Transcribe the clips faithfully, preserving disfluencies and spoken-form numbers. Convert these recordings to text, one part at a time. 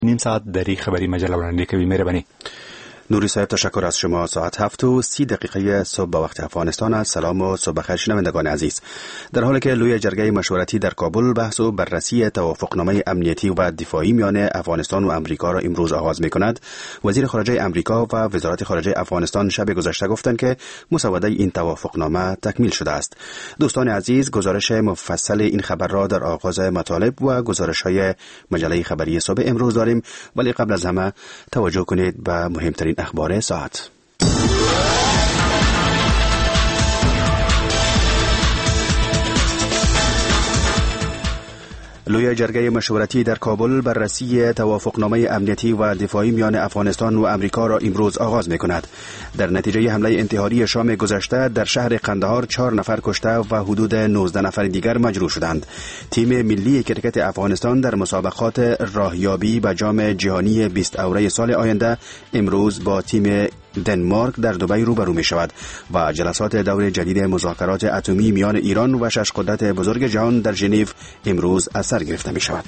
نیم ساعت در خبری مجله رانندگی کوي. مهربانی. نوری صاحب تشکر از شما. ساعت هفت و سی دقیقه صبح به وقت افغانستان است. سلام و صبح بخیر شنوندگان عزیز. در حالی که لوی جرگه مشورتی در کابل بحث و بررسی توافقنامه امنیتی و دفاعی میان افغانستان و امریکا را امروز آغاز می‌کند، وزیر خارجه امریکا و وزارت خارجه افغانستان شب گذشته گفتند که مسوده این توافقنامه تکمیل شده است. دوستان عزیز، گزارش مفصل این خبر را در آغاز مطالب و گزارش‌های مجله خبری صبح امروز داریم، ولی قبل از همه توجه کنید به مهمترین اخبار ساعت. لوی جرگه مشورتی در کابل بررسی توافقنامه امنیتی و دفاعی میان افغانستان و امریکا را امروز آغاز می‌کند. در نتیجه حمله انتحاری شام گذشته در شهر قندهار چهار نفر کشته و حدود نوزده نفر دیگر مجروح شدند. تیم ملی کرکت افغانستان در مسابقات راهیابی به جام جهانی بیست اوره سال آینده امروز با تیم دنمارک در دبی روبرو می شود و جلسات دور جدید مذاکرات اتمی میان ایران و شش قدرت بزرگ جهان در ژنو امروز از سر گرفته می شود.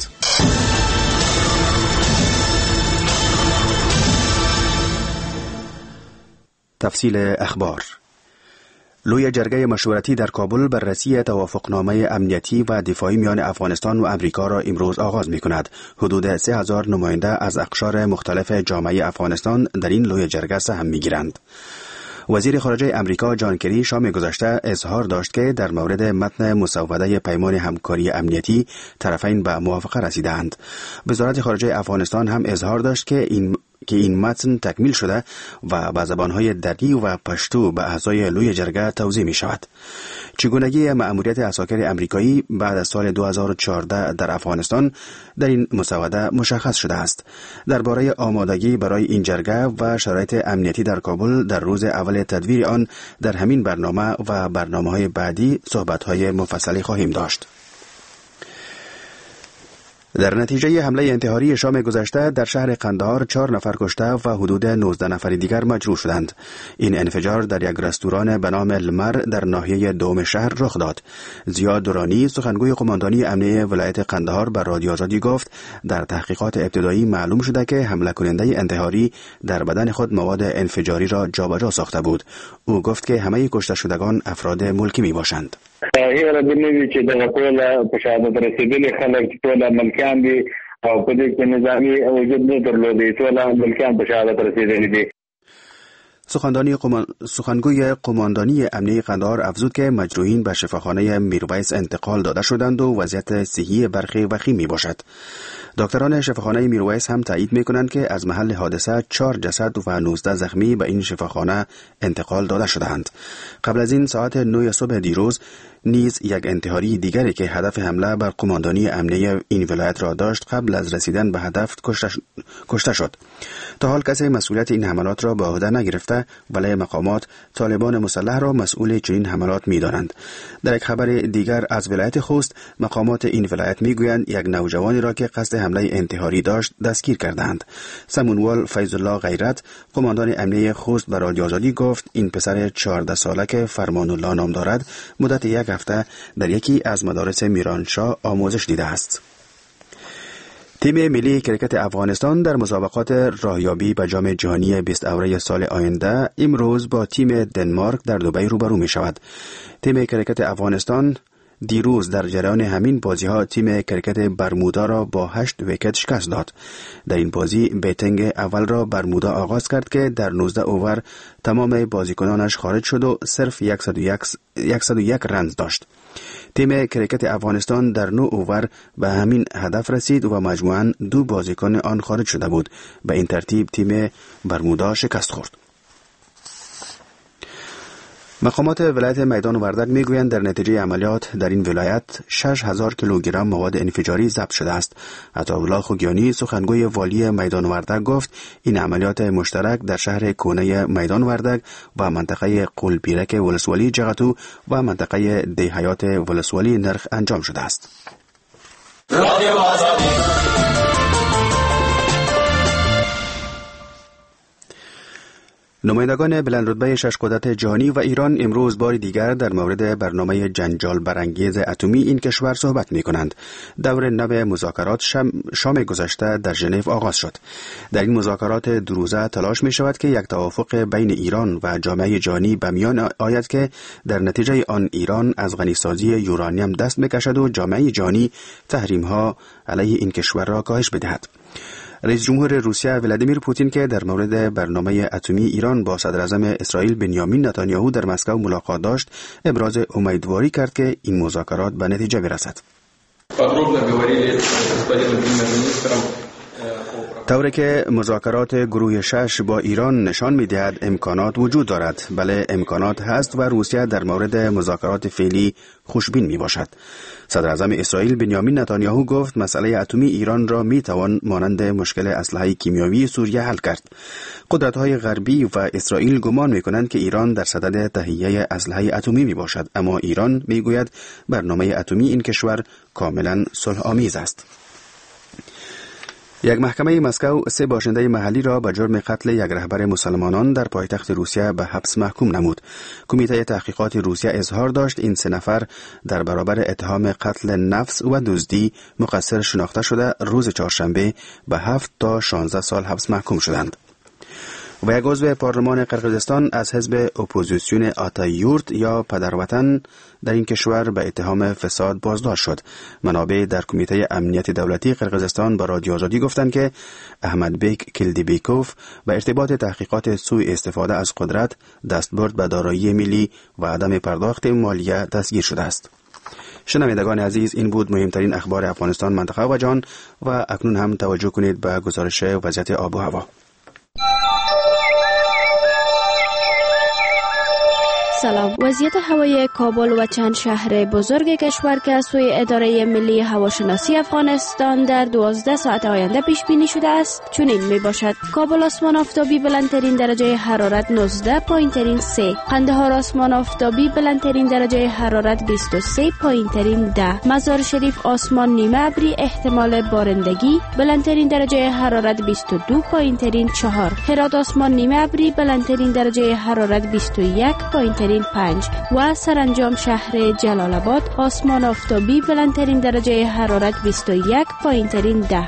تفصیل اخبار. لوی جرگه مشورتی در کابل بررسی توافقنامه امنیتی و دفاعی میان افغانستان و امریکا را امروز آغاز می کند. حدود سه هزار نماینده از اقشار مختلف جامعه افغانستان در این لوی جرگه سهم می گیرند. وزیر خارجه امریکا جان کری شام گذشته اظهار داشت که در مورد متن مسوده پیمان همکاری امنیتی طرفین به موافقه رسیدند. وزارت خارجه افغانستان هم اظهار داشت که این که این متن تکمیل شده و به زبانهای دری و پشتو به اعضای لوی جرگه توضیح می شود. چگونگی مأموریت عساکر امریکایی بعد از سال دو هزار و چهارده در افغانستان در این مسوده مشخص شده است. درباره آمادگی برای این جرگه و شرایط امنیتی در کابل در روز اول تدویر آن در همین برنامه و برنامه‌های بعدی صحبت‌های مفصلی خواهیم داشت. در نتیجه حمله انتحاری شام گذشته در شهر قندهار چهار نفر کشته و حدود نوزده نفر دیگر مجروح شدند. این انفجار در یک رستوران به نام المر در ناحیه دوم شهر رخ داد. زیاد دورانی سخنگوی قماندانی امنیه ولایت قندهار به رادیو آزادی گفت در تحقیقات ابتدایی معلوم شده که حمله کننده انتحاری در بدن خود مواد انفجاری را جابجا ساخته بود. او گفت که همه کشته شدگان افراد ملکی می باشند. هغه بنوي چې د ټول په شهادت رسیدلي خلک ټول ملکان دي او په دې کې نظامی وجود نه درلودي، ټول ملکان په شهادت رسیدلي دي. سخنگوی قمان... سخنگوی قماندانی امنیه قندهار افزود که مجروحین به شفاخانه میرویس انتقال داده شدند و وضعیت صحی برخی وخیم می باشد. دکتران شفاخانه میرویس هم تایید می کنند که از محل حادثه چهار جسد و نوزده زخمی به این شفاخانه انتقال داده شدند. قبل از این ساعت نه صبح دیروز نیز یک انتحاری دیگری که هدف حمله بر قماندانی امنیه این ولایت را داشت قبل از رسیدن به هدف کشته شد. تا حال کسی مسئولیت این حملات را به عهده نگرفته، ولی مقامات طالبان مسلح را مسئول چنین حملات می‌دانند. در یک خبر دیگر از ولایت خوست، مقامات این ولایت می‌گویند یک نوجوانی را که قصد حمله انتحاری داشت دستگیر کردند. سمونوال فیض الله غیرت، قماندان امنیه خوست به رادیو آزادی گفت این پسر چهارده ساله که فرمان الله نام دارد مدت یک هفته در یکی از مدارس میرانشاه آموزش دیده است. تیم ملی کرکت افغانستان در مسابقات راهیابی به جام جهانی بیست اوره سال آینده امروز با تیم دنمارک در دبی روبرو می شود. تیم کرکت افغانستان دیروز در جریان همین بازی ها تیم کرکت برمودا را با هشت ویکت شکست داد. در این بازی بیتنگ اول را برمودا آغاز کرد که در نوزده اوور تمام بازیکنانش خارج شد و صرف صد و یک رنز داشت. تیم کرکت افغانستان در نه اوور به همین هدف رسید و مجموعاً دو بازیکن آن خارج شده بود. به این ترتیب تیم برمودا شکست خورد. مقامات ولایت میدان وردک میگویند در نتیجه عملیات در این ولایت شش هزار کیلوگرم مواد انفجاری ضبط شده است. عطاالله خوگیانی سخنگوی والی میدان وردک گفت این عملیات مشترک در شهر کونه میدان وردک و منطقه قلبیرک ولسوالی جغتو و منطقه دیحیات ولسوالی نرخ انجام شده است. نمایندگان بلندرتبه شش قدرت جهانی و ایران امروز بار دیگر در مورد برنامه جنجال برانگیز اتمی این کشور صحبت می کنند. دور نو مذاکرات شم شام گذشته در ژنو آغاز شد. در این مذاکرات دو روزه تلاش می شود که یک توافق بین ایران و جامعه جهانی به میان آید که در نتیجه آن ایران از غنیسازی یورانیم دست بکشد و جامعه جهانی تحریم ها علیه این کشور را کاهش بدهد. رئیس جمهور روسیه ولادیمیر پوتین که در مورد برنامه اتمی ایران با صدر اعظم اسرائیل بنیامین نتانیاهو در مسکو ملاقات داشت، ابراز امیدواری کرد که این مذاکرات به نتیجه برسد. طوری که مذاکرات گروه شش با ایران نشان می‌دهد امکانات وجود دارد. بله، امکانات هست و روسیه در مورد مذاکرات فعلی خوشبین میباشد. صدر اعظم اسرائیل بنیامین نتانیاهو گفت مسئله اتمی ایران را میتوان مانند مشکل اسلحه کیمیایی سوریه حل کرد. قدرت‌های غربی و اسرائیل گمان می‌کنند که ایران در صدد تهیه اسلحه اتمی میباشد، اما ایران میگوید برنامه اتمی این کشور کاملا صلح‌آمیز است. یک محکمه مسکو سه باشنده محلی را به جرم قتل یک رهبر مسلمانان در پایتخت روسیه به حبس محکوم نمود. کمیته تحقیقات روسیه اظهار داشت این سه نفر در برابر اتهام قتل نفس و دزدی مقصر شناخته شده روز چهارشنبه به هفت تا شانزده سال حبس محکوم شدند. و یک عضو پارلمان قرقیزستان از حزب اپوزیسیون آتایورت یا پدروطن در این کشور به اتهام فساد بازداشت شد. منابع در کمیته امنیت دولتی قرقیزستان به رادیو آزادی گفتند که احمد بیک کلدیبیکوف به ارتباط تحقیقات سوء استفاده از قدرت، دستبرد به دارایی ملی و عدم پرداخت مالیه دستگیر شده است. شنوندگان عزیز، این بود مهمترین اخبار افغانستان، منطقه و جهان و اکنون هم توجه کنید به گزارش وضعیت آب و هوا. سلام. وضعیت هوای کابل و چند شهر بزرگ کشور که از سوی اداره ملی هواشناسی افغانستان در دوازده ساعت آینده پیش بینی شده است چنین می باشد: کابل آسمان آفتابی بلندترین درجه حرارت نوزده، پایینترین سه. قندهار آسمان آفتابی بلندترین درجه حرارت بیست و سه، پایینترین ده. مزار شریف آسمان نیمه ابری احتمال بارندگی بلندترین درجه حرارت بیست و دو، پایینترین چهار. هرات آسمان نیمه ابری بلندترین درجه حرارت بیست و یک، پایینترین پنج. و سرانجام شهر جلال آباد آسمان آفتابی بلندترین درجه حرارت بیست و یک، پایینترین ده.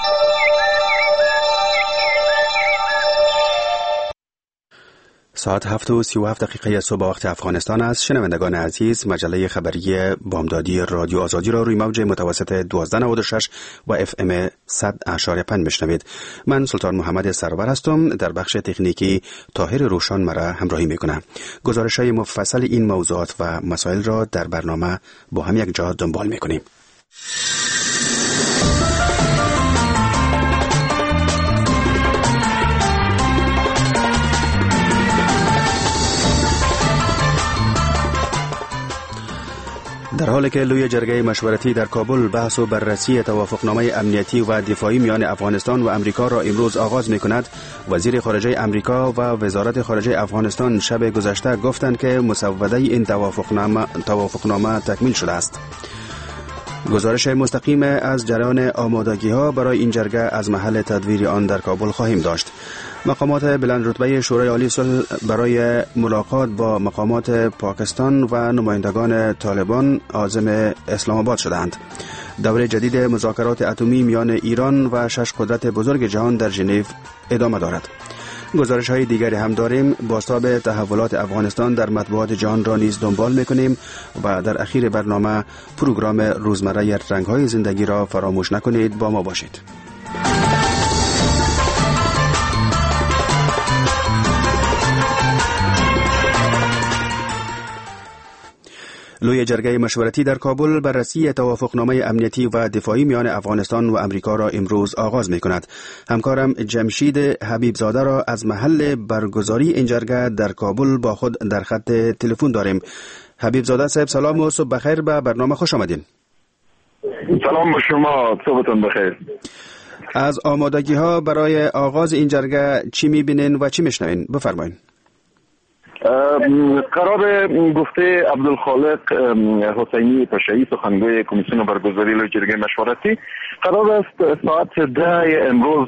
ساعت هفت و سی و هفت دقیقه صبح وقت افغانستان است. شنوندگان عزیز، مجله خبری بامدادی رادیو آزادی را روی موج متوسط دوازده نود و شش و اف ام صد اشاری پنج بشنوید. من سلطان محمد سرور هستم. در بخش تکنیکی طاهر روشان مرا همراهی میکنم. گزارش های مفصل این موضوعات و مسائل را در برنامه با هم یک جا دنبال میکنیم. در حالی که لوی جرگه مشورتی در کابل بحث و بررسی توافقنامه امنیتی و دفاعی میان افغانستان و امریکا را امروز آغاز می‌کند، وزیر خارجه امریکا و وزارت خارجه افغانستان شب گذشته گفتند که مسوده این توافقنامه توافقنامه تکمیل شده است. گزارش مستقیم از جریان آمادگی‌ها برای این جرگه از محل تدویر آن در کابل خواهیم داشت. مقامات بلند رتبه شورای عالی صلح برای ملاقات با مقامات پاکستان و نمایندگان طالبان عازم اسلام آباد شدند. دور جدید مذاکرات اتمی میان ایران و شش قدرت بزرگ جهان در ژنو ادامه دارد. گزارش های دیگری هم داریم. بازتاب تحولات افغانستان در مطبوعات جهان را نیز دنبال میکنیم و در اخیر برنامه پروگرام روزمره رنگ های زندگی را فراموش نکنید. با ما باشید. لوی جرگه مشورتی در کابل بررسی توافقنامه امنیتی و دفاعی میان افغانستان و امریکا را امروز آغاز می کند. همکارم جمشید حبیبزاده را از محل برگزاری این جرگه در کابل با خود در خط تلفن داریم. حبیبزاده صاحب سلام و صبح بخیر، به برنامه خوش آمدین. سلام به شما، صبحتون بخیر. از آمادگی ها برای آغاز این جرگه چی می بینین و چی می شنوین؟ بفرمایید. قرار گفته عبدالخالق حسینی پاشایی، سخنگوی کمیسیون برگزاری لوی جرگه مشورتی، قرار است ساعت ده امروز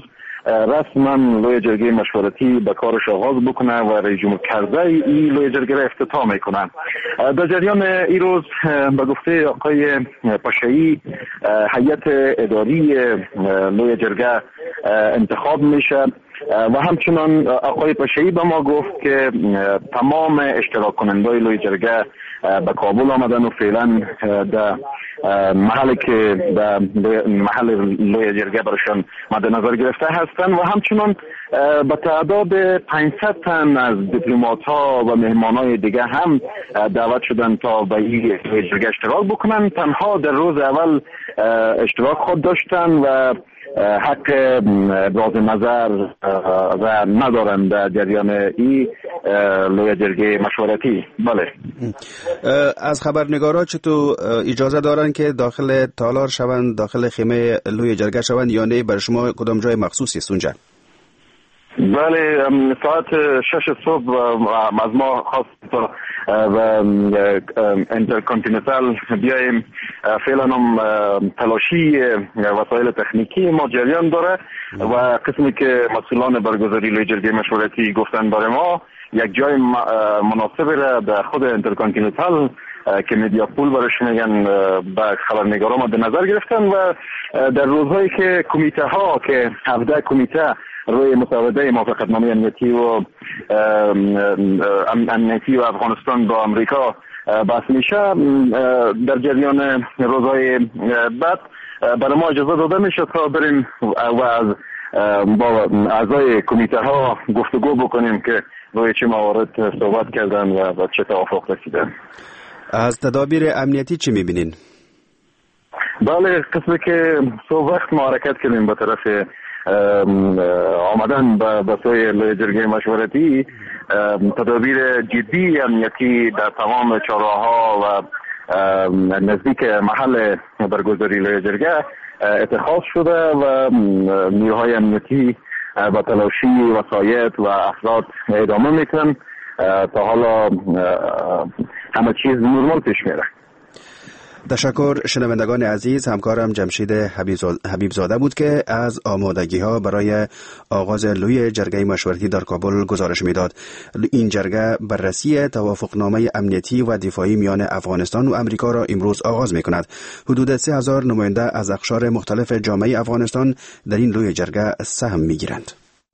رسما لوی جرگه مشورتی به کارش آغاز بکنه و رئیس جمهور کرده این لوی جرگه را افتتاح میکنن. در جریان این روز به گفته آقای پاشایی هیئت اداری لوی جرگه انتخاب میشه و همچنان آقای پاشایی به ما گفت که تمام اشتراک کنندگان لوی جرگه به کابل آمدن و فعلا در محلی که در محل لوی جرگه برشان مد نظر گرفته هستند و همچنان به تعداد پانصد تن از دیپلمات ها و مهمان های دیگه هم دعوت شدن تا به این لوی جرگه اشتراک بکنن. تنها در روز اول اشتراک خود داشتن و حق ابراز نظر و ندارند در جریان این لوی جرگه مشورتی. بله. از خبرنگارا چطور اجازه دارن که داخل تالار شوند، داخل خیمه لوی جرگه شوند یا نه بر شما کدام جای مخصوصی است اونجا؟ بله، ساعت شش صبح از ما خواست تا و انترکانتیننتال بیایم. فعلا هم تلاشی وسایل تکنیکی ما جریان داره و قسمی که مسئولان برگزاری لوی جرگه مشورتی گفتن برای ما یک جای مناسب را در خود انترکانتیننتال که مدیا پول برش میگن به خبرنگارا مد نظر گرفتن و در روزهایی که کمیته ها که هفده کمیته روی مسوده موافقتنامه امنیتی و امنیتی و افغانستان با امریکا بحث میشه، در جریان روزهای بعد برای ما اجازه داده میشه تا بریم و از با اعضای کمیته ها گفتگو بکنیم که روی چه موارد صحبت کردن و به چه توافق رسیدن. از تدابیر امنیتی چی میبینین؟ بله، قسمی که صبح وقت ما حرکت کردیم به طرف آمدن به سوی لوی جرگه مشورتی، تدابیر جدی امنیتی در تمام چهارراه‌ها و نزدیک محل برگزاری لوی جرگه اتخاذ شده و نیروهای امنیتی با تلاشی وسایط و افراد ادامه میکنن. تا حالا همه چیز نرمال پیش میره. تشکر. شنوندگان عزیز، همکارم جمشید حبیب زاده بود که از آمادگی ها برای آغاز لوی جرگه مشورتی در کابل گزارش میداد. این جرگه بررسی توافقنامه امنیتی و دفاعی میان افغانستان و امریکا را امروز آغاز می کند. حدود سه هزار نماینده از اقشار مختلف جامعه افغانستان در این لوی جرگه سهم می گیرند.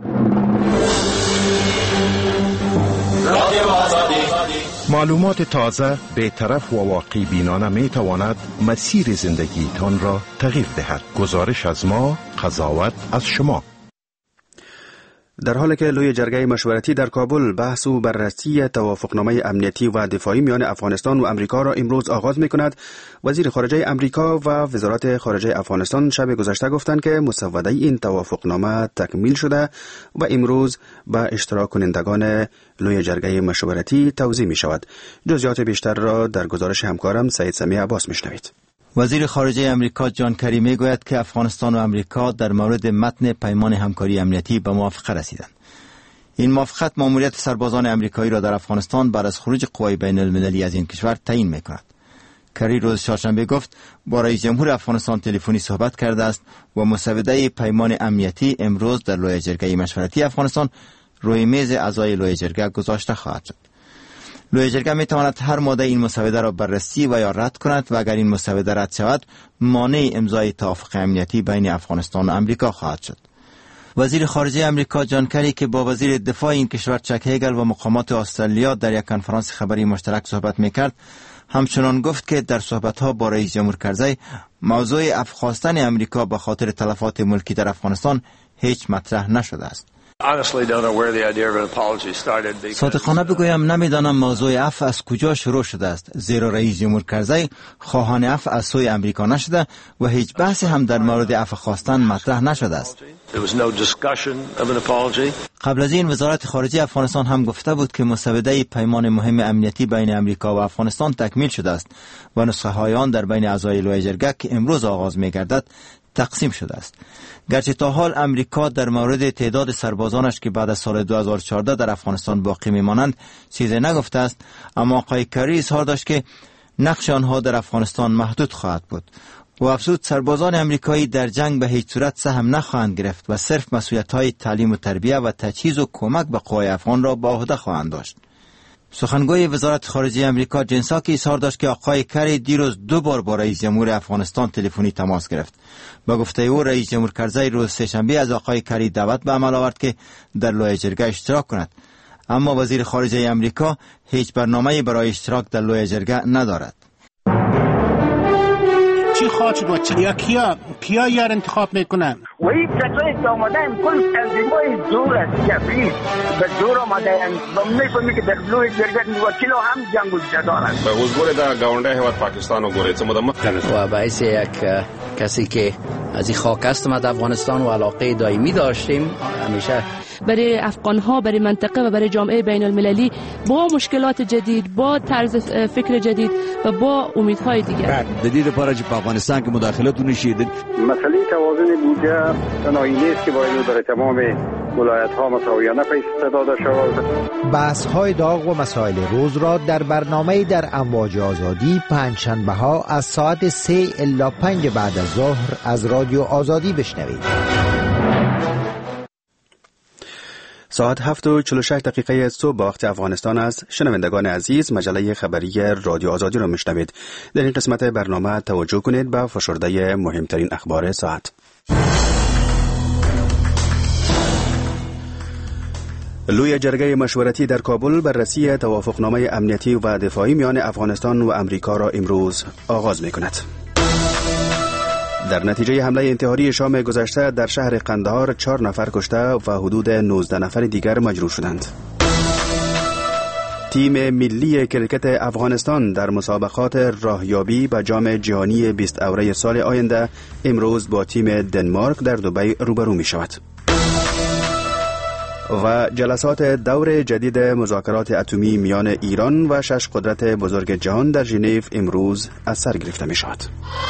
معلومات تازه، بی‌طرف و واقع بینانه می تواند مسیر زندگی تان را تغییر دهد. گزارش از ما، قضاوت از شما. در حالی که لوی جرگه مشورتی در کابل بحث و بررسی توافقنامه امنیتی و دفاعی میان افغانستان و امریکا را امروز آغاز می کند، وزیر خارجه امریکا و وزارت خارجه افغانستان شب گذشته گفتند که مسوده این توافقنامه تکمیل شده و امروز به اشتراک کنندگان لوی جرگه مشورتی توزیع می شود. جزئیات بیشتر را در گزارش همکارم سعید سمیع عباس می شنوید. وزیر خارجه امریکا جان کری می گوید که افغانستان و امریکا در مورد متن پیمان همکاری امنیتی به موافقه رسیدند. این موافقت ماموریت سربازان امریکایی را در افغانستان بعد از خروج قوای بین المللی از این کشور تعیین می کند. کری روز چهارشنبه گفت با رئیس جمهور افغانستان تلفنی صحبت کرده است و مسوده پیمان امنیتی امروز در لوی جرگه مشورتی افغانستان روی میز اعضای لوی جرگه گذاشته خواهد شد. لوی جرگه می تواند هر ماده این مسوده را بررسی و یا رد کند و اگر این مسوده رد شود مانع امضای توافق امنیتی بین افغانستان و امریکا خواهد شد. وزیر خارجه امریکا جان کری که با وزیر دفاع این کشور چک هیگل و مقامات استرالیا در یک کنفرانس خبری مشترک صحبت میکرد، همچنان گفت که در صحبت‌ها با رئیس جمهور کرزی موضوع افخواستن امریکا به خاطر تلفات ملکی در افغانستان هیچ مطرح نشده است. صادقانه بگویم نمیدانم موضوع عفو از کجا شروع شده است، زیرا رئیس جمهور کرزی خواهان عفو از سوی امریکا نشده و هیچ بحثی هم در مورد عفو خواستن مطرح نشده است. قبل از این وزارت خارجه افغانستان هم گفته بود که مسوده پیمان مهم امنیتی بین امریکا و افغانستان تکمیل شده است و نسخه های آن در بین اعضای لوی جرگه که امروز آغاز می‌گردد تقسیم شده است. گرچه تا حال امریکا در مورد تعداد سربازانش که بعد از سال دو هزار و چهارده در افغانستان باقی میمانند چیزی نگفته است، اما آقای کری اظهار داشت که نقش آنها در افغانستان محدود خواهد بود. و افزود سربازان امریکایی در جنگ به هیچ صورت سهم نخواهند گرفت و صرف مسئولیت‌های تعلیم و تربیت و تجهیز و کمک به قوای افغان را به عهده خواهند داشت. سخنگوی وزارت خارجه امریکا جین ساکی اظهار داشت که آقای کری دیروز دو بار با رئیس جمهور افغانستان تلفنی تماس گرفت. با گفته او رئیس جمهور کرزی روز سه‌شنبه از آقای کری دعوت به عمل آورد که در لوی جرگه اشتراک کند، اما وزیر خارجه امریکا هیچ برنامه‌ای برای اشتراک در لوی جرگه ندارد. چی خواهد شد و چی کیا کیا یار انتخاب میکنن؟ و این کسایی که آمدن کل تنظیمای زور است جبری به زور آمدن و میفهمی که در لوی جرگه وکیل هم جنگ جدارن اوس ګوره دا گاونډي هیواد پاکستان وګورئ څه مده مخکې و باعث یک کسی که از این خاک است ما در افغانستان و علاقه دائمی داشتیم همیشه برای افغان‌ها، برای منطقه و برای جامعه بین المللی با مشکلات جدید، با طرز فکر جدید و با امیدهای دیگر. جدید لپاره چې په افغانستان کې مداخلت ونشي. مسئله توازن بودجه تنهایی نیست که باید در تمام ولایت‌ها مساویانه پیش داده شود. بحث‌های داغ و مسائل روز را در برنامه در امواج آزادی پنجشنبه‌ها از ساعت سه الی پنج بعد از ظهر از رادیو آزادی بشنوید. ساعت هفت و چهل و شش دقیقه صبح با وقت افغانستان است. شنوندگان عزیز، مجله خبری رادیو آزادی را میشنوید. در این قسمت برنامه توجه کنید به فشرده مهمترین اخبار ساعت. لوی جرگه مشورتی در کابل بررسی توافقنامه امنیتی و دفاعی میان افغانستان و امریکا را امروز آغاز می‌کند. در نتیجه حمله انتحاری شام گذشته در شهر قندهار چهار نفر کشته و حدود نوزده نفر دیگر مجروح شدند. تیم ملی کرکت افغانستان در مسابقات راهیابی به جام جهانی بیست اوره سال آینده امروز با تیم دنمارک در دبی روبرو می شود. و جلسات دور جدید مذاکرات اتمی میان ایران و شش قدرت بزرگ جهان در ژنو امروز از سر گرفته می شود.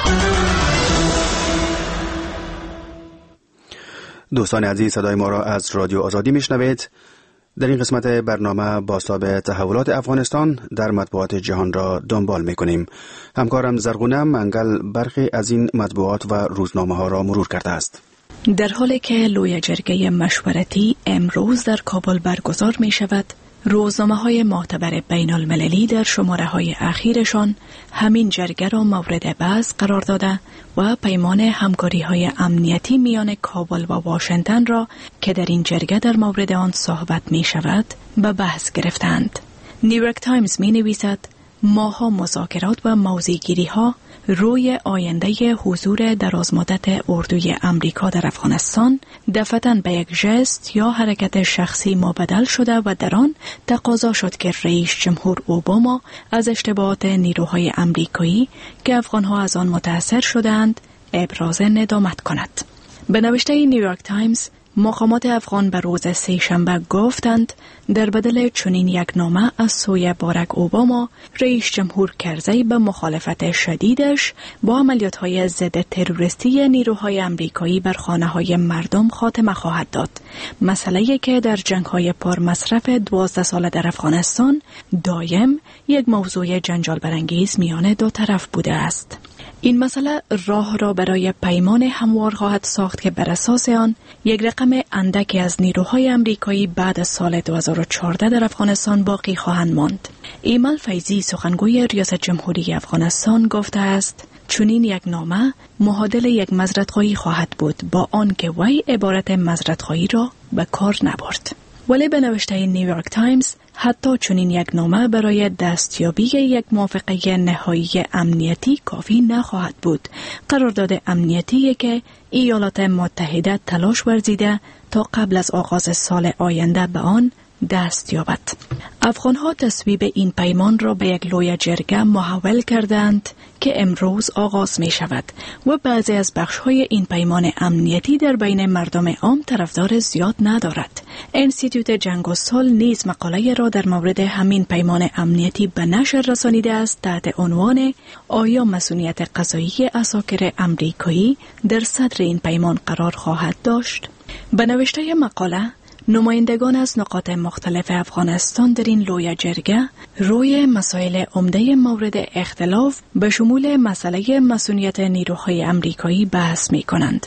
دوستان عزیز، صدای ما را از رادیو آزادی میشنوید. در این قسمت برنامه بازتاب تحولات افغانستان در مطبوعات جهان را دنبال میکنیم. همکارم زرغونه منگل برخی از این مطبوعات و روزنامه ها را مرور کرده است. در حالی که لوی جرگه مشورتی امروز در کابل برگزار می شود، روزنامه های معتبر بین المللی در شماره های اخیرشان همین جرگه را مورد بحث قرار داده و پیمان همکاری های امنیتی میان کابل و واشنگتن را که در این جرگه در مورد آن صحبت می شود به بحث گرفتند. نیویورک تایمز می نویسد ماها مذاکرات و موضع‌گیری ها روی آینده حضور درازمدت اردوی امریکا در افغانستان دفعتاً به یک ژست یا حرکت شخصی مبدل شده و در آن تقاضا شد که رئیس جمهور اوباما از اشتباهات نیروهای امریکایی که افغانها از آن متاثر شدند ابراز ندامت کند. به نوشته نیویورک تایمز، مقامات افغان به روز سه شنبه گفتند در بدل چنین یک نامه از سوی باراک اوباما، رئیس جمهور کرزی به مخالفت شدیدش با عملیات‌های ضد تروریستی نیروهای امریکایی بر خانه‌های مردم خاتمه خواهد داد. مسئله‌ای که در جنگ‌های پرمصرف دوازده ساله در افغانستان دایم یک موضوع جنجال برانگیز میان دو طرف بوده است. این مسئله راه را برای پیمان هموار خواهد ساخت که بر اساس آن یک رقم اندکی از نیروهای امریکایی بعد از سال دو هزار و چهارده در افغانستان باقی خواهند ماند. ایمل فیضی، سخنگوی ریاست جمهوری افغانستان، گفته است چنین یک نامه معادل یک مزرعه‌خواهی خواهد بود، با آنکه وی عبارت مزرعه‌خواهی را به کار نبرد. ولی به نوشته نیویورک تایمز، حتی چنین یک نامه برای دستیابی یک موافقه نهایی امنیتی کافی نخواهد بود. قرارداد امنیتی که ایالات متحده تلاش ورزیده تا قبل از آغاز سال آینده به آن دست یابد. افغانها تصویب این پیمان را به یک لوی جرگه محول کردند که امروز آغاز می شود و بعضی از بخش‌های این پیمان امنیتی در بین مردم عام طرفدار زیاد ندارد. انستیتوت جنگ و صلح نیز مقاله را در مورد همین پیمان امنیتی به نشر رسانیده است تحت عنوان آیا مسئولیت قضایی عساکر امریکایی در صدر این پیمان قرار خواهد داشت؟ به نوشته مقاله، نمایندگان از نقاط مختلف افغانستان در این لوی جرگه روی مسائل عمده مورد اختلاف به شمول مسئله مسئولیت نیروهای امریکایی بحث می کنند.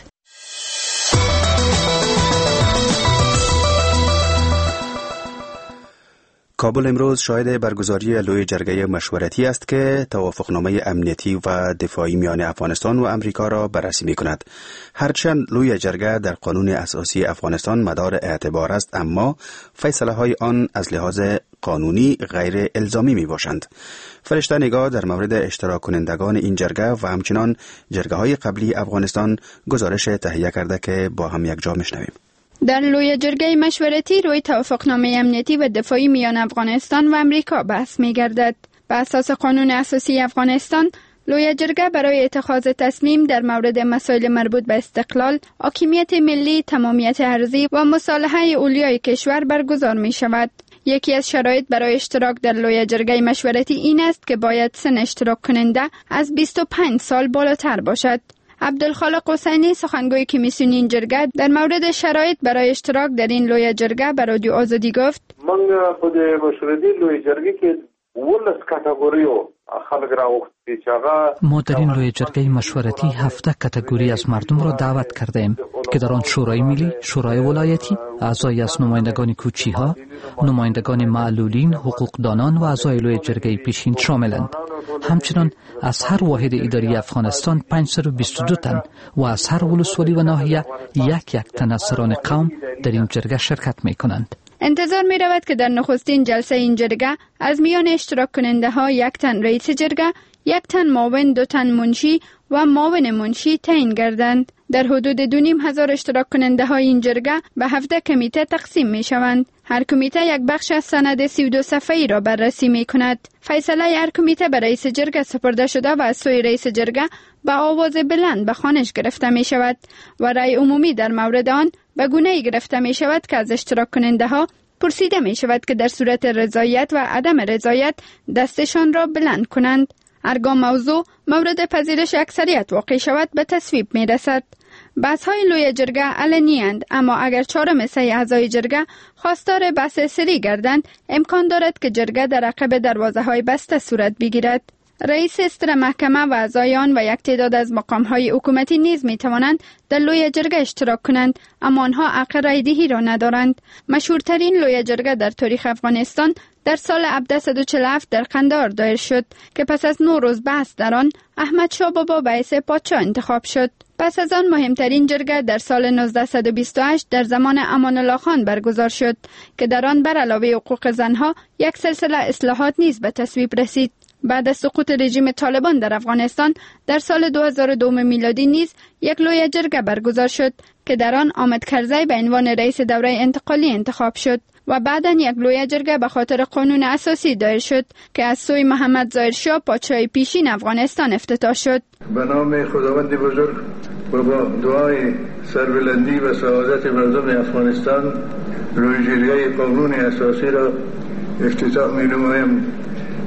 کابل امروز شاهد برگزاری لوی جرگه مشورتی است که توافقنامه امنیتی و دفاعی میان افغانستان و امریکا را بررسی می کند. هرچند لوی جرگه در قانون اساسی افغانستان مدار اعتبار است، اما فیصله های آن از لحاظ قانونی غیر الزامی می باشند. فرشته نگاه در مورد اشتراک کنندگان این جرگه و همچنان جرگه های قبلی افغانستان گزارش تهیه کرده که با هم یک جا میشنویم. در لوی جرگه مشورتی روی توافقنامه امنیتی و دفاعی میان افغانستان و امریکا بحث می گردد. به اساس قانون اساسی افغانستان، لوی جرگه برای اتخاذ تصمیم در مورد مسائل مربوط به استقلال، حاکمیت ملی، تمامیت ارضی و مصالحه اولیای کشور برگزار می شود. یکی از شرایط برای اشتراک در لوی جرگه مشورتی این است که باید سن اشتراک کننده از بیست و پنج سال بالاتر باشد. عبدالخالق حسینی، سخنگوی کمیسیون این جرگه، در مورد شرایط برای اشتراک در این لوی جرگه به رادیو آزادی گفت: من په مشورتي لوی جرګه کې ولس کاتګوریو خلک راوختی چې هغه ما در این لوی جرگه مشورتی هفده کاتگوری از مردم را دعوت کرده ایم که در آن شورای ملی، شورای ولایتی، اعضای از نمایندگان کوچی‌ها، نمایندگان معلولین، حقوقدانان و اعضای لوی جرگه پیشین شاملند. همچنان از هر واحد اداری افغانستان پانصد و بیست و دو تن و از هر ولسوالی و ناحیه یک یک تن از سران قوم در این جرگه شرکت می کنند. انتظار می رود که در نخستین جلسه این جرگه از میان اشتراک کننده ها یک تن رئیس جرگه، یک تن معاون، دو تن منشی و معاون منشی تعیین گردند. در حدود دو نیم هزار اشتراک کننده های این جرگه به هفده کمیته تقسیم می شوند. هر کمیته یک بخش از سند سی و دو صفحه‌ای را بررسی می کند. فیصله هر کمیته به رئیس جرگه سپرده شده و از سوی رئیس جرگه به آواز بلند به خوانش گرفته می شود و رأی عمومی در مورد آن به گونه‌ای گرفته می شود که از اشتراک کننده ها پرسیده می شود که در صورت رضایت و عدم رضایت دستشان را بلند کنند. هرگاه موضوع مورد پذیرش اکثریت واقع شود به تصویب می رسد. بحث های لوی جرگه علنی اند، اما اگر چهارم حصه اعضای جرگه خواستار بحث سری گردند، امکان دارد که جرگه در عقب دروازه های بسته صورت بگیرد. رئیس استر محکمه و اعضای آن و یک تعداد از مقام های حکومتی نیز می توانند در لوی جرگه اشتراک کنند، اما آنها حق رای دهی را ندارند. مشهورترین لوی جرگه در تاریخ افغانستان در سال هزار و سیصد و چهل و هفت در قندهار دایر شد که پس از نو روز بحث در آن احمد شاه بابا به حیث پادشاه انتخاب شد. پس از آن مهمترین جرگه در سال هزار و نوزده و بیست و هشت در زمان امان الله خان برگزار شد که در آن بر علاوه حقوق زنها یک سلسله اصلاحات نیز به تصویب رسید. بعد از سقوط رژیم طالبان در افغانستان در سال دو هزار و دو میلادی نیز یک لوی جرگه برگزار شد که در آن حامد کرزی به عنوان رئیس دوره انتقالی انتخاب شد و بعداً یک لوی جرگه به خاطر قانون اساسی دایر شد که از سوی محمد ظاهر شاه پادشاه پیشین افغانستان افتتاح شد. به نام خداوند بزرگ و با دعای سربلندی و سعادت مردم افغانستان لوی جرگه قانون اساسی را افتتاح می‌نمایم.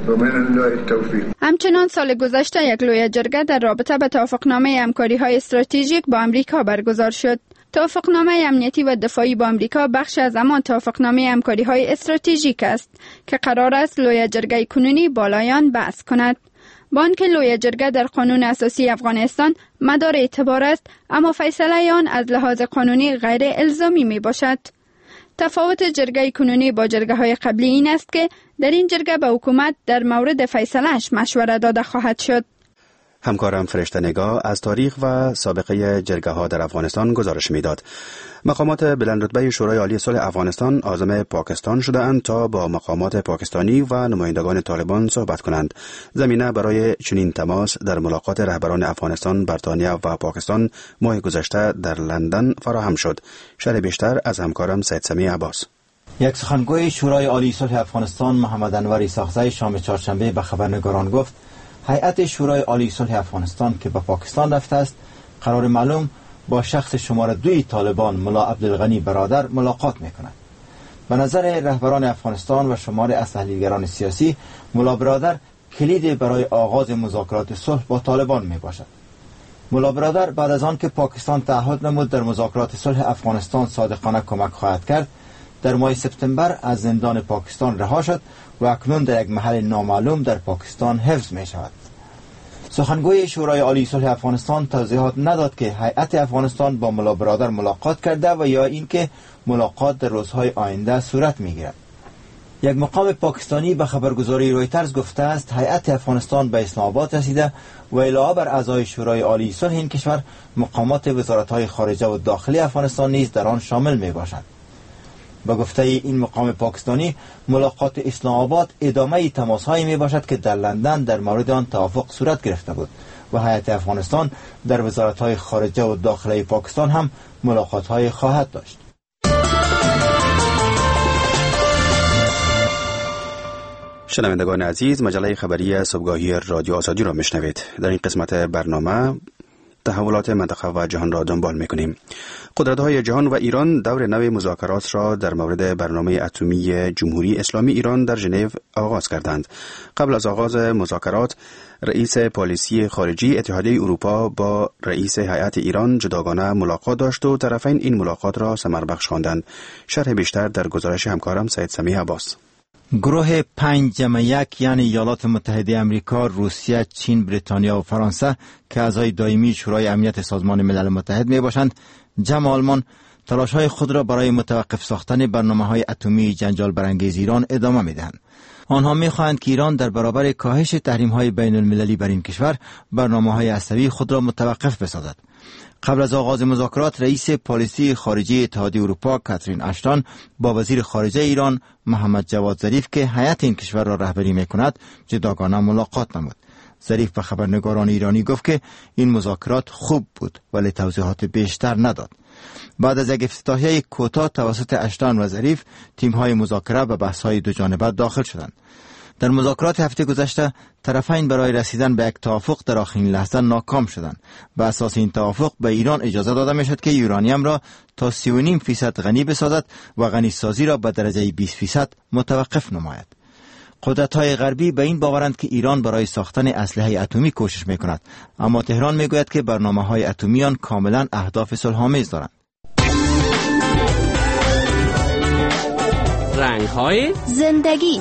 همچنان سال گذشته یک لوی جرگه در رابطه به توافقنامه همکاری های استراتژیک با امریکا برگزار شد. توافقنامه امنیتی و دفاعی با امریکا بخش از همان توافقنامه همکاری های استراتژیک است که قرار است لوی جرگه کنونی بالایان بحث کند. با آنکه لوی جرگه در قانون اساسی افغانستان مدار اعتبار است، اما فیصله آن از لحاظ قانونی غیر الزامی می باشد. تفاوت جرگه کنونی با جرگه های قبلی این است که در این جرگه به حکومت در مورد فیصله‌اش مشوره داده خواهد شد. همکارم فرشته نگاه از تاریخ و سابقه جرگه ها در افغانستان گزارش میداد. مقامات بلندرتبه شورای عالی صلح افغانستان عازم پاکستان شده اند تا با مقامات پاکستانی و نمایندگان طالبان صحبت کنند. زمینه برای چنین تماس در ملاقات رهبران افغانستان، بریتانیا و پاکستان ماه گذشته در لندن فراهم شد. شرح بیشتر از همکارم سید سمی عباس. یک سخنگوی شورای عالی صلح افغانستان محمد انور ایساخزی شام چهارشنبه به خبرنگاران گفت هیئت شورای عالی صلح افغانستان که به پاکستان رفته است قرار معلوم با شخص شماره دوی طالبان ملا عبدالغنی برادر ملاقات می‌کند. به نظر رهبران افغانستان و شمار از تحلیلگران سیاسی ملا برادر کلید برای آغاز مذاکرات صلح با طالبان میباشد. ملا برادر بعد از آن که پاکستان تعهد نمود در مذاکرات صلح افغانستان صادقانه کمک خواهد کرد، در ماه سپتامبر از زندان پاکستان رها شد و اکنون در یک محل نامعلوم در پاکستان حفظ می شود. سخنگوی شورای عالی صلح افغانستان توضیحات نداد که هیئت افغانستان با ملا برادر ملاقات کرده و یا اینکه ملاقات در روزهای آینده صورت میگیرد. یک مقام پاکستانی به خبرگزاری رویترز گفته است هیئت افغانستان به اسلام آباد رسیده و علاوه بر اعضای شورای عالی صلح این کشور مقامات وزارت‌های خارجه و داخلی افغانستان نیز در آن شامل میباشند. با گفته این مقام پاکستانی ملاقات اسلام آباد ادامه تماس‌هایی میباشد که در لندن در مورد آن توافق صورت گرفته بود و هیئت افغانستان در وزارت‌های خارجه و داخلی پاکستان هم ملاقات‌های خواهد داشت. شنوندگان عزیز، مجله خبری صبحگاهی رادیو آزادی را میشنوید. در این قسمت برنامه تحولات منطقه و جهان را دنبال میکنیم. قدرت‌های جهان و ایران دور نو مذاکرات را در مورد برنامه اتمی جمهوری اسلامی ایران در ژنو آغاز کردند. قبل از آغاز مذاکرات، رئیس پالیسی خارجی اتحادیه اروپا با رئیس هیئت ایران جداگانه ملاقات داشت و طرفین این ملاقات را ثمربخش خواندند. شرح بیشتر در گزارش همکارم سید سمیع عباس. گروه پنج جمع یک یعنی ایالات متحده امریکا، روسیه، چین، بریتانیا و فرانسه که اعضای دائمی شورای امنیت سازمان ملل متحد می باشند، جمع آلمان تلاش‌های خود را برای متوقف ساختن برنامه‌های اتمی جنجال برانگیز ایران ادامه می‌دهند. آنها می‌خواهند که ایران در برابر کاهش تحریم‌های بین‌المللی بر این کشور برنامه‌های عصبی خود را متوقف بسازد. قبل از آغاز مذاکرات، رئیس پالیسی خارجی اتحادیه اروپا کاترین اشتون با وزیر خارجه ایران محمد جواد ظریف که هیئت این کشور را رهبری می‌کند جداگانه ملاقات نمود. ظریف به خبرنگاران ایرانی گفت که این مذاکرات خوب بود ولی توضیحات بیشتر نداد. بعد از یک افتتاحیه کوتاه توسط اشتون و ظریف، تیم‌های مذاکره به بحث‌های دو جانبه داخل شدند. در مذاکرات هفته گذشته طرفین برای رسیدن به یک توافق در آخرین لحظه ناکام شدند. به اساس این توافق به ایران اجازه داده میشد که یورانیم را تا سی و نیم فیصد غنی بسازد و غنی سازی را به درجه بیست فیصد متوقف نماید. قدرت‌های غربی به این باورند که ایران برای ساختن اسلحه اتمی کوشش می‌کند، اما تهران می‌گوید که برنامه‌های اتمی آن کاملاً اهداف صلح‌آمیز دارند. رنگ‌های زندگی.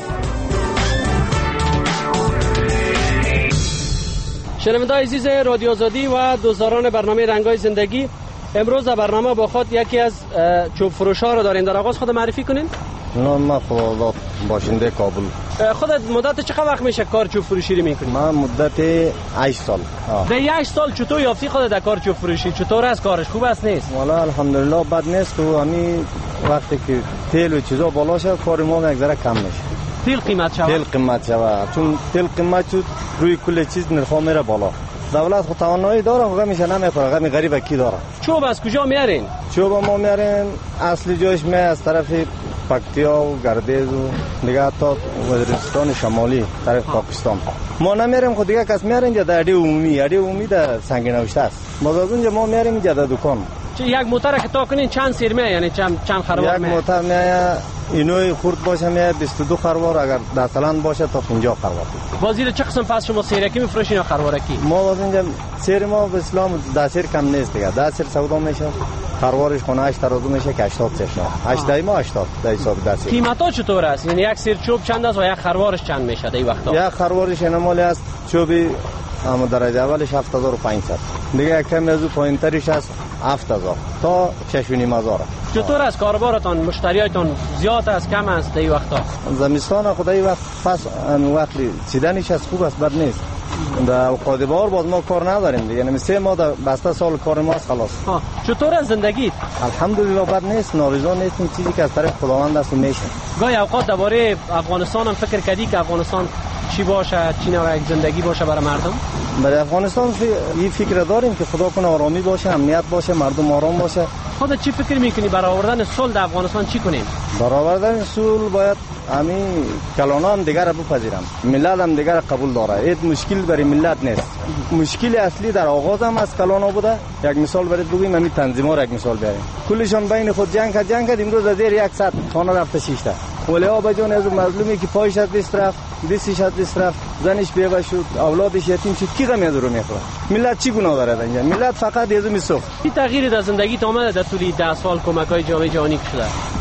شنوندگان عزیز رادیو آزادی و دوستداران برنامه رنگ‌های زندگی، امروز در برنامه با خود یکی از چوب فروش‌ها را دارین. در آغاز خود معرفی کنین. نام من خداداد، باشنده کابل. خودت مدت چقدر وقت میشه کار چوب فروشی رو میکنی؟ من مدت هشت سال. در هشت سال چطور یافتی خودت در کار چوب فروشی؟ چطور است کارش؟ خوب است نیست؟ والا الحمدلله بد نیست و همین وقتی که تیل و چیزا بالا شد کار ما یک ذره کم میشه. تیل قیمت شود؟ تیل قیمت شود، چون تیل قیمت شد روی کل چیز نرخ میره بالا. دولت خود توانایی داره، خود میشه نمیخوره، غمی غریب کی داره. چوب از کجا میارین؟ چوب ما میارین اصلی جایش می از طرف پکتیا و گردیز و دیگه حتی وزیرستان شمالی طرف پاکستان. ما نمیاریم، خود دیگه کس میارین یا در اډې عمومی، اډې عمومی در سنگ نوشته است. باز از اونجا ما میاریم اینجا در دکان. یک موتر که تا کنین چند سیر میه، یعنی چند چند خروار میه؟ یک موتر میه اینوی خرد باشه میه بیست و دو خروار، اگر در سلند باشه تا پنجاه خروار. بازی چه قسم پس شما سیرکی میفروشین یا خروارکی؟ ما باز اینجا سیر ما به اسلام ده سیر کم نیست دیگه، ده سیر سودا میشه. خروارش خونه هشت ترازو میشه که هشتاد سشنا هشت دای ما هشتاد در حساب دستی. قیمتا چطور است؟ یعنی یک سیر چوب چند است و یک خروارش چند میشه در این وقتا؟ یک خروارش نمالی است چوبی اما درجه اولش هفت هزار و پانصد، دیگه کم از او پایینترش است هفت هزار تا شش و نیم هزار. چطور است کاربارتان؟ مشتریاتان زیاد است کم است در این وقتا؟ زمستان خدای وقت پس وقت چیدنش از خوب است بد نیست. در اوقات بهار باز ما کار نداریم دیگه، یعنی سه ماه بسته سال کار ما است خلاص. ها چطور است زندگی؟ الحمدلله بد نیست، نارضا نیستیم، چیزی که از طرف خداوند است میشه. گاهی اوقات درباره افغانستان هم فکر کردی که افغانستان چی باشه، چی نوع زندگی باشه برای مردم؟ برای افغانستان این فکر داریم که خدا کنه آرامی باشه، امنیت باشه، مردم آرام باشه. خودت چی فکر میکنی برای آوردن صلح در افغانستان چی کنیم؟ برای آوردن صلح باید همین کلانا هم دیگر بپذیرم، ملت هم دیگر قبول داره. این مشکل برای ملت نیست، مشکل اصلی در آغاز هم از کلانا بوده. یک مثال برات بگیم، همین تنظیما را یک مثال بیاریم، کلشون بین خود جنگ کرد جنگ کرد امروز از زیر یک ساعت خانه رفته شیشته. ولی آبا جان از مظلومی که پایش از دست رفت، دستش از دست رفت، زنش بیوه شد، اولادش یتیم شد، کی غم رو میخوره؟ ملت چی گناه داره اینجا؟ ملت فقط یزو میسوخت. چی تغییری در زندگی تا اومده در طول ده سال کمک‌های جامعه جهانی شده؟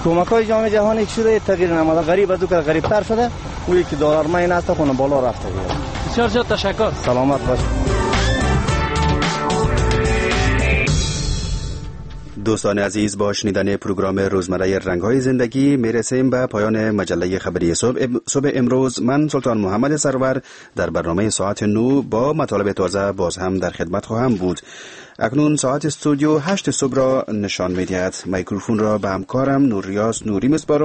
کمک های جامعه جهانی که شده تغییر نماده، غریب از او که غریب تر شده، اوی که دلار ماین است خونه بالا رفته. بسیار زیاد تشکر. سلامت باش. دوستان عزیز، با شنیدن پروگرام روزمره رنگ‌های زندگی میرسیم به پایان مجله خبری صبح, صبح امروز. من سلطان محمد سرور در برنامه ساعت نو با مطالب تازه باز هم در خدمت خواهم بود. اکنون ساعت استودیو هشت صبح را نشان می‌دهد. میکروفون را به همکارم نوریاس نوری می‌سپارم.